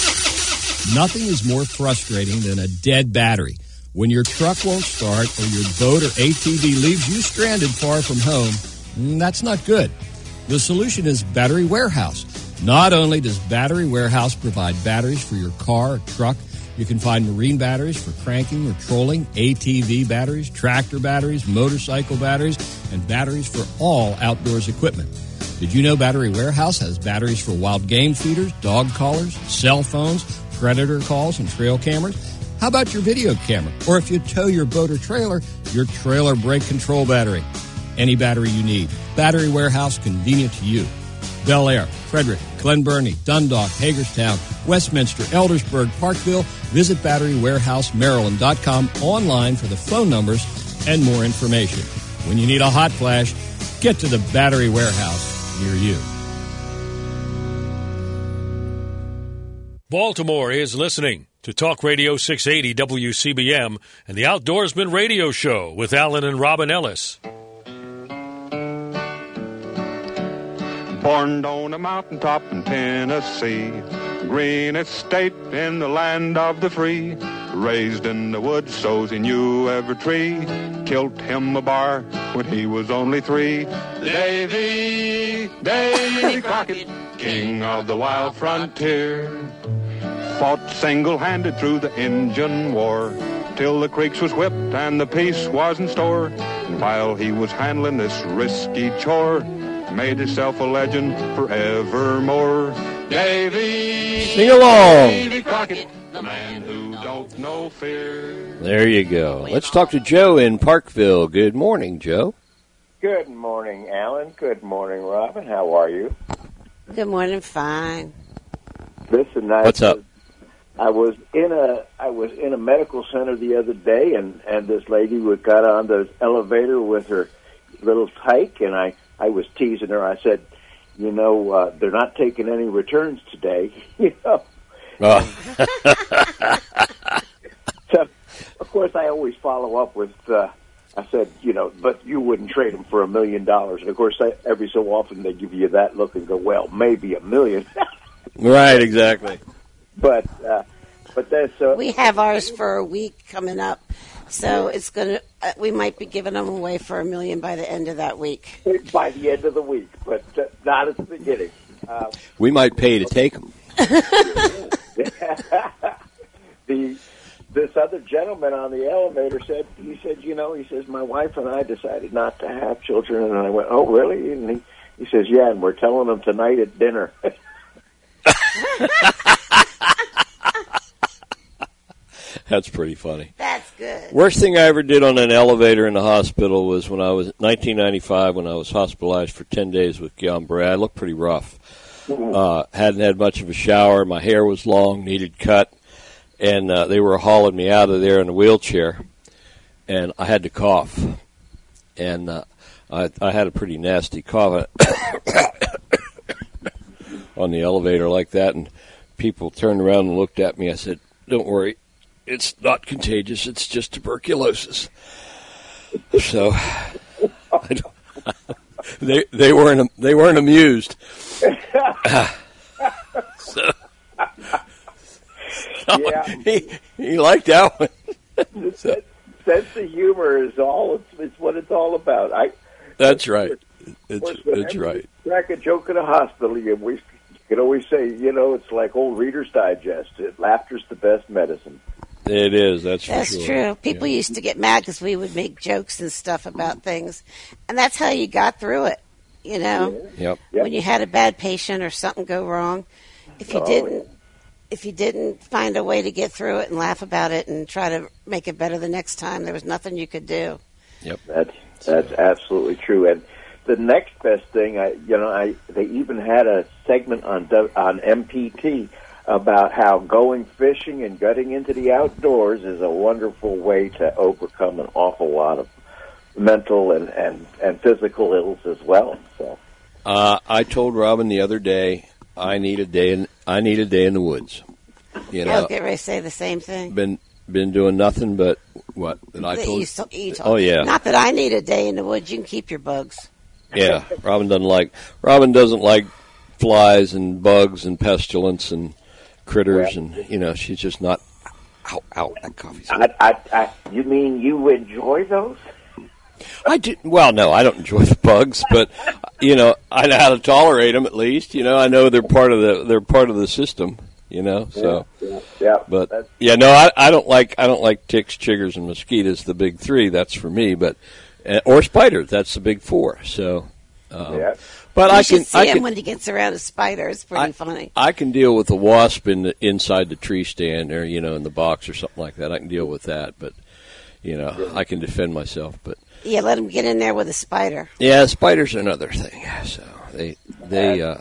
Nothing is more frustrating than a dead battery. When your truck won't start or your boat or A T V leaves you stranded far from home, that's not good. The solution is Battery Warehouse. Not only does Battery Warehouse provide batteries for your car or truck, you can find marine batteries for cranking or trolling, A T V batteries, tractor batteries, motorcycle batteries, and batteries for all outdoors equipment. Did you know Battery Warehouse has batteries for wild game feeders, dog collars, cell phones, predator calls, and trail cameras? How about your video camera? Or if you tow your boat or trailer, your trailer brake control battery. Any battery you need. Battery Warehouse, convenient to you. Bel Air, Frederick, Glen Burnie, Dundalk, Hagerstown, Westminster, Eldersburg, Parkville. Visit battery warehouse maryland dot com online for the phone numbers and more information. When you need a hot flash, get to the Battery Warehouse near you. Baltimore is listening to Talk Radio six eighty W C B M and the Outdoorsman Radio Show with Alan and Robin Ellis. Born on a mountaintop in Tennessee, greenest state in the land of the free. Raised in the woods, so's he knew every tree. Killed him a bar when he was only three. Davy, Davy Crockett, king of the wild frontier. Fought single-handed through the Injun War, till the creeks was whipped and the peace was in store. And while he was handling this risky chore, made himself a legend forevermore. Davy, sing along. Davy Crockett, the man who don't know fear. There you go. Let's talk to Joe in Parkville. Good morning, Joe. Good morning, Alan. Good morning, Robin. How are you? Good morning, fine. Listen, I What's up? I was in a I was in a medical center the other day, and, and this lady would got on the elevator with her little tyke, and I, I was teasing her. I said, you know, uh, they're not taking any returns today, you know. Oh. So, of course, I always follow up with, uh, I said, you know, but you wouldn't trade them for a million dollars. And, of course, I, every so often they give you that look and go, well, maybe a million. Right, exactly. But uh, but that's uh, we have ours for a week coming up, so it's gonna. Uh, we might be giving them away for a million by the end of that week. By the end of the week, but uh, not at the beginning. Uh, we might pay to take them. the this other gentleman on the elevator said he said you know he says my wife and I decided not to have children, and I went, oh really? And he he says yeah, and we're telling them tonight at dinner. That's pretty funny. That's good. Worst thing I ever did on an elevator in the hospital was when I was nineteen ninety-five, when I was hospitalized for ten days with Guillain-Barré. I looked pretty rough. Uh, hadn't had much of a shower. My hair was long, needed cut, and uh, they were hauling me out of there in a wheelchair, and I had to cough, and uh, I, I had a pretty nasty cough on the elevator like that, and people turned around and looked at me. I said, don't worry, it's not contagious, it's just tuberculosis. So I don't, they they weren't they weren't amused. Uh, so, so yeah. he, he liked that one. So, sense of humor is all it's, it's what it's all about. I that's right. It's it's right. Crack a joke in a hospital, you we can always say, you know, it's like old Reader's Digest. Laughter's the best medicine. It is. That's for That's sure. true. People yeah. used to get mad because we would make jokes and stuff about things, and that's how you got through it. You know, yep. when you had a bad patient or something go wrong, if you oh, didn't, yeah. if you didn't find a way to get through it and laugh about it and try to make it better the next time, there was nothing you could do. Yep, that's that's absolutely true. And the next best thing, I you know, I they even had a segment on on M P T about how going fishing and getting into the outdoors is a wonderful way to overcome an awful lot of mental and, and, and physical ills as well. So, uh, I told Robin the other day I need a day in I need a day in the woods. You know, I'll get ready to say the same thing. Been been doing nothing but what that I That told. you, so- you told- Oh yeah. Not that I need a day in the woods. You can keep your bugs. Yeah, Robin doesn't like Robin doesn't like flies and bugs and pestilence and critters, yeah. and you know she's just not. Ow, ow, that coffee's. I, I, I, you mean you enjoy those? I do. Well, no, I don't enjoy the bugs, but you know, I know how to tolerate them. At least, you know, I know they're part of the they're part of the system. You know, so. Yeah, yeah, yeah. But That's, yeah, no, I, I don't like I don't like ticks, chiggers, and mosquitoes. The big three. That's for me. But uh, or spiders. That's the big four. So. Um, yeah. But you I should can. see I him can, when he gets around a spider. It's pretty I, funny. I can deal with the wasp in the, inside the tree stand, or you know, in the box or something like that. I can deal with that, but you know, yeah. I can defend myself. But yeah, let him get in there with a spider. Yeah, spiders are another thing. So they they uh,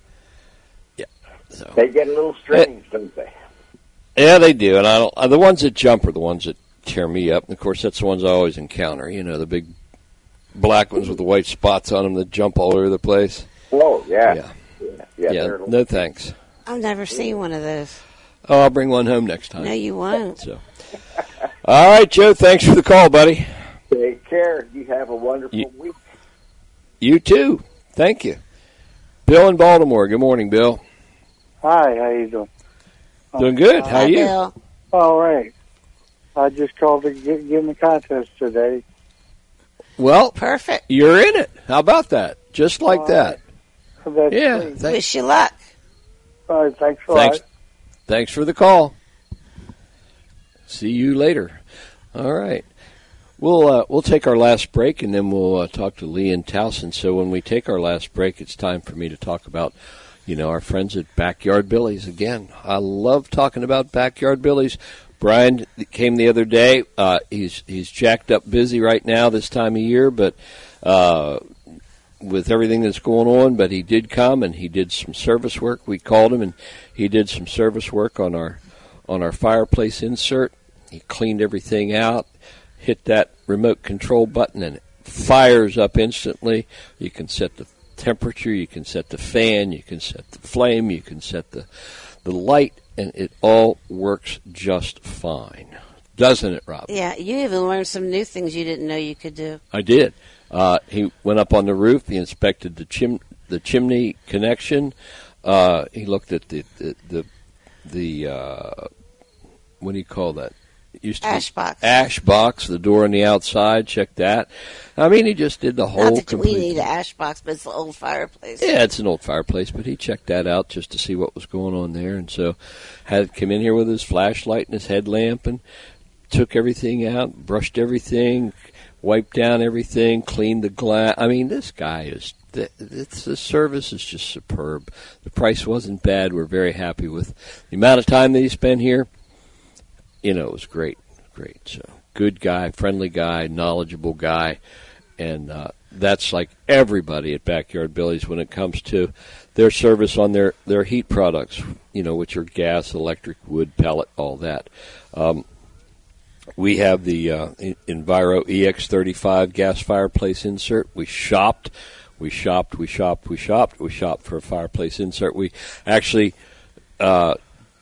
yeah. So they get a little strange, they, don't they? Yeah, they do. And I don't. Uh, the ones that jump are the ones that tear me up. And of course, that's the ones I always encounter. You know, the big black ones with the white spots on them that jump all over the place. Oh, yeah. Yeah. Yeah, yeah, yeah no thanks. I've never seen one of those. Oh, I'll bring one home next time. No, you won't. So. All right, Joe, thanks for the call, buddy. Take care. You have a wonderful you, week. You too. Thank you. Bill in Baltimore. Good morning, Bill. Hi, how you doing? Doing good. How are you? Bill. All right. I just called to get, get in the contest today. Well, perfect. You're in it. How about that? Just like All that. Right. That's yeah. Thanks. Wish you luck. All right. Thanks a thanks. lot. Thanks for the call. See you later. All right. We'll uh, we'll take our last break, and then we'll uh, talk to Lee and Towson. So when we take our last break, it's time for me to talk about, you know, our friends at Backyard Billy's again. I love talking about Backyard Billy's. Brian came the other day. Uh, he's he's jacked up busy right now this time of year, but uh, with everything that's going on. But he did come and he did some service work. We called him and he did some service work on our on our fireplace insert. He cleaned everything out, hit that remote control button, and it fires up instantly. You can set the temperature, you can set the fan, you can set the flame, you can set the, the light, and it all works just fine. Doesn't it, Rob? Yeah, you even learned some new things you didn't know you could do. I did. Uh, he went up on the roof. He inspected the chim- the chimney connection. Uh, he looked at the the the, the uh, what do you call that? It used to ash be box. Ash box. The door on the outside. Check that. I mean, he just did the whole. Not that complete. we need an ash box, but it's an old fireplace. Yeah, it's an old fireplace, but he checked that out just to see what was going on there, and so had come in here with his flashlight and his headlamp and took everything out, brushed everything, wiped down everything, cleaned the glass. I mean, this guy is, the, it's, the service is just superb. The price wasn't bad. We're very happy with the amount of time that he spent here. You know, it was great, great. So, good guy, friendly guy, knowledgeable guy, and uh, that's like everybody at Backyard Billy's when it comes to their service on their, their heat products, you know, which are gas, electric, wood, pellet, all that. Um, We have the uh, Enviro E X thirty-five gas fireplace insert. We shopped, we shopped, we shopped, we shopped, we shopped for a fireplace insert. We actually, uh,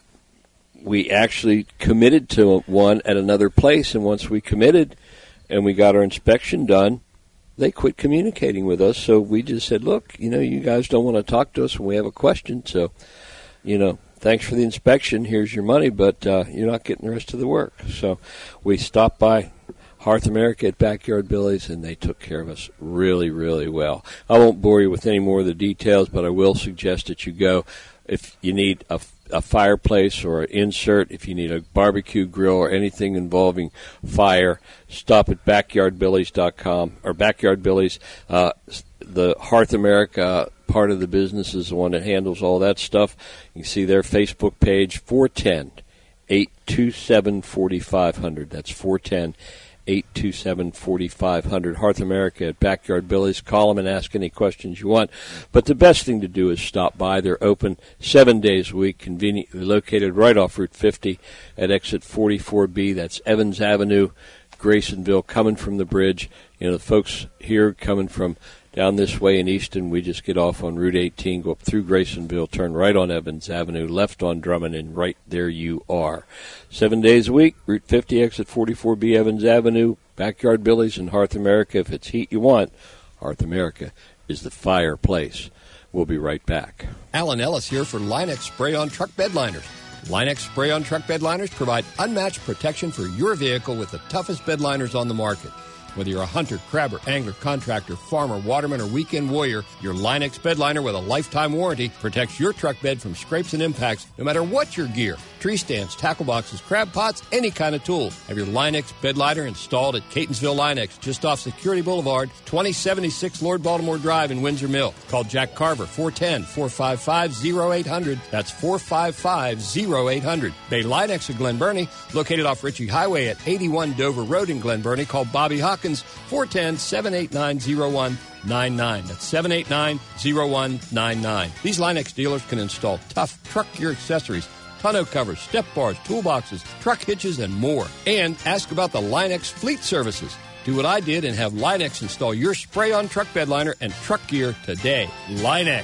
we actually committed to one at another place, and once we committed and we got our inspection done, they quit communicating with us. So we just said, look, you know, you guys don't want to talk to us when we have a question, so, you know, thanks for the inspection. Here's your money, but uh, you're not getting the rest of the work. So we stopped by Hearth America at Backyard Billy's, and they took care of us really, really well. I won't bore you with any more of the details, but I will suggest that you go. If you need a, a fireplace or an insert, if you need a barbecue grill or anything involving fire, stop at backyard billies dot com or Backyard Billy's. Uh, the Hearth America part of the business is the one that handles all that stuff. You can see their Facebook page, four one zero, eight two seven, four five zero zero. That's four one zero, eight two seven, four five zero zero. Hearth America at Backyard Billy's. Call them and ask any questions you want. But the best thing to do is stop by. They're open seven days a week, conveniently located right off Route fifty at exit forty-four B. That's Evans Avenue, Graysonville, coming from the bridge. You know, the folks here coming from down this way in Easton, we just get off on Route eighteen, go up through Graysonville, turn right on Evans Avenue, left on Drummond, and right there you are. Seven days a week, Route fifty, exit forty-four B, Evans Avenue, Backyard Billy's in Hearth America. If it's heat you want, Hearth America is the fireplace. We'll be right back. Alan Ellis here for Linex Spray-On Truck Bed Liners. Linex Spray-On Truck Bed Liners provide unmatched protection for your vehicle with the toughest bed liners on the market. Whether you're a hunter, crabber, angler, contractor, farmer, waterman, or weekend warrior, your Linex bedliner with a lifetime warranty protects your truck bed from scrapes and impacts no matter what your gear. Tree stands, tackle boxes, crab pots, any kind of tools. Have your Linex bedliner installed at Catonsville Linex, just off Security Boulevard, twenty seventy-six Lord Baltimore Drive in Windsor Mill. Call Jack Carver, four one zero, four five five, zero eight zero zero. That's four five five, zero eight zero zero. Bay Linex of Glen Burnie, located off Ritchie Highway at eighty-one Dover Road in Glen Burnie. Call Bobby Hawkins, four one zero, seven eight nine, zero one nine nine. That's seven eight nine, zero one nine nine. These Linex dealers can install tough truck gear accessories, tonneau covers, step bars, toolboxes, truck hitches, and more. And ask about the Linex fleet services. Do what I did and have Linex install your spray-on truck bed liner and truck gear today. Linex.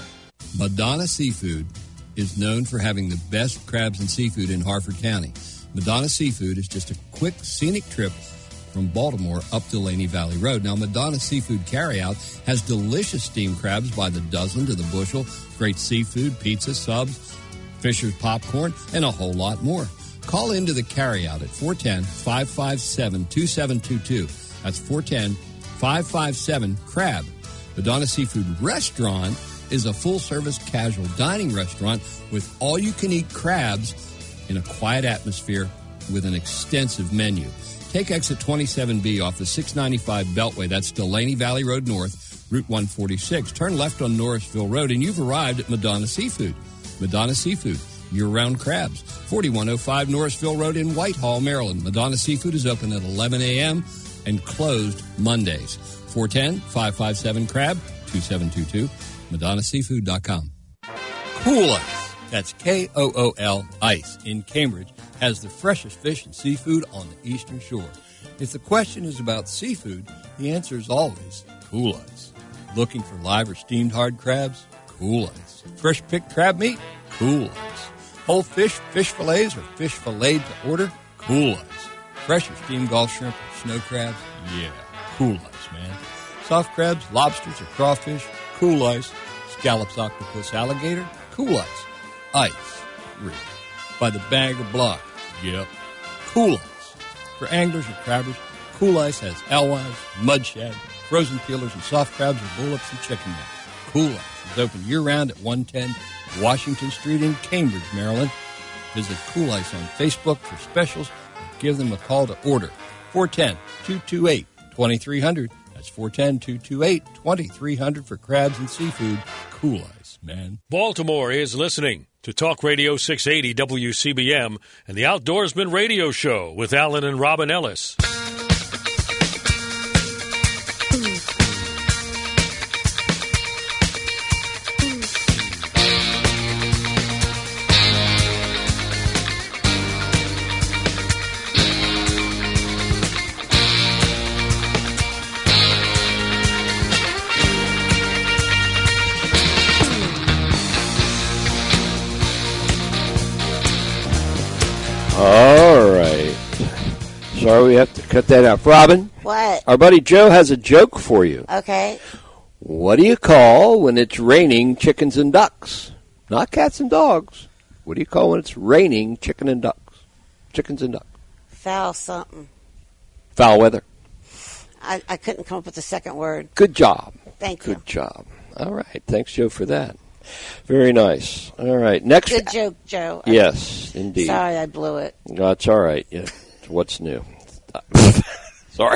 Madonna Seafood is known for having the best crabs and seafood in Harford County. Madonna Seafood is just a quick, scenic trip from Baltimore up Delaney Valley Road. Now, Madonna Seafood Carryout has delicious steamed crabs by the dozen to the bushel, great seafood, pizza, subs, Fisher's popcorn, and a whole lot more. Call into the carryout at four one zero, five five seven, two seven two two. That's four one zero, five five seven, CRAB. Madonna Seafood Restaurant is a full-service casual dining restaurant with all-you-can-eat crabs in a quiet atmosphere with an extensive menu. Take exit twenty-seven B off the six ninety-five Beltway. That's Delaney Valley Road North, Route one forty-six. Turn left on Norrisville Road, and you've arrived at Madonna Seafood. Madonna Seafood, year-round crabs. forty-one oh five Norrisville Road in Whitehall, Maryland. Madonna Seafood is open at eleven a.m. and closed Mondays. four one zero, five five seven, CRAB, two seven two two, madonna seafood dot com. Cool Ice. That's K O O L Ice in Cambridge has the freshest fish and seafood on the Eastern Shore. If the question is about seafood, the answer is always Cool Ice. Looking for live or steamed hard crabs? Cool Ice. Fresh picked crab meat? Cool Ice. Whole fish, fish fillets, or fish filleted to order? Cool Ice. Fresh or steamed Gulf shrimp or snow crabs? Yeah, Cool Ice, man. Soft crabs, lobsters, or crawfish? Cool Ice. Scallops, octopus, alligator? Cool Ice. Ice. Really. By the bag or block? Yep. Cool Ice. For anglers or crabbers, Cool Ice has alewives, mud shad, frozen peelers, and soft crabs or bullets and chicken necks. Cool Ice is open year-round at one ten Washington Street in Cambridge, Maryland. Visit Cool Ice on Facebook for specials or give them a call to order. four one zero, two two eight, two three zero zero. That's four one zero, two two eight, two three zero zero for crabs and seafood. Cool Ice, man. Baltimore is listening to Talk Radio six eighty W C B M and the Outdoorsman Radio Show with Alan and Robin Ellis. All right. Sorry we have to cut that out. Robin? What? Our buddy Joe has a joke for you. Okay. What do you call when it's raining chickens and ducks? Not cats and dogs. What do you call when it's raining chicken and ducks? Chickens and ducks. Foul something. Foul weather. I, I couldn't come up with the second word. Good job. Thank you. Good job. All right. Thanks, Joe, for that. Very nice. All right. Next. Good joke, Joe. Yes, indeed. Sorry, I blew it. That's all right. Yeah. What's new? Sorry.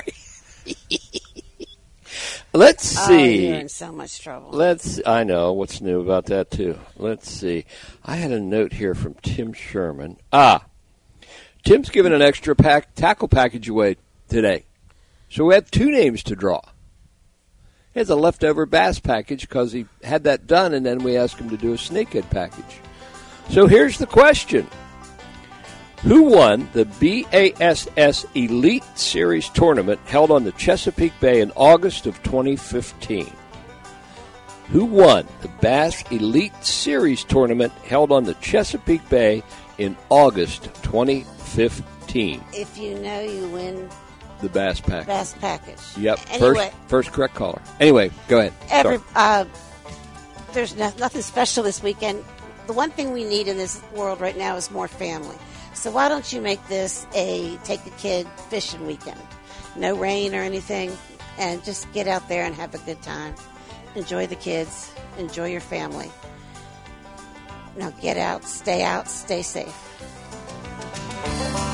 Let's see. Oh, you're in so much trouble. Let's. I know what's new about that too. Let's see. I had a note here from Tim Sherman. Ah, Tim's giving an extra pack tackle package away today, so we have two names to draw. He has a leftover bass package because he had that done, and then we asked him to do a snakehead package. So here's the question. Who won the B A S S Elite Series tournament held on the Chesapeake Bay in August of twenty fifteen? Who won the Bass Elite Series tournament held on the Chesapeake Bay in August twenty fifteen? If you know, you win the Bass Package. Bass Package. Yep. Anyway, first, first correct caller. Anyway, go ahead. Every, uh, there's no, nothing special this weekend. The one thing we need in this world right now is more family. So why don't you make this a take the kid fishing weekend? No rain or anything, and just get out there and have a good time. Enjoy the kids. Enjoy your family. Now get out, stay out, stay safe.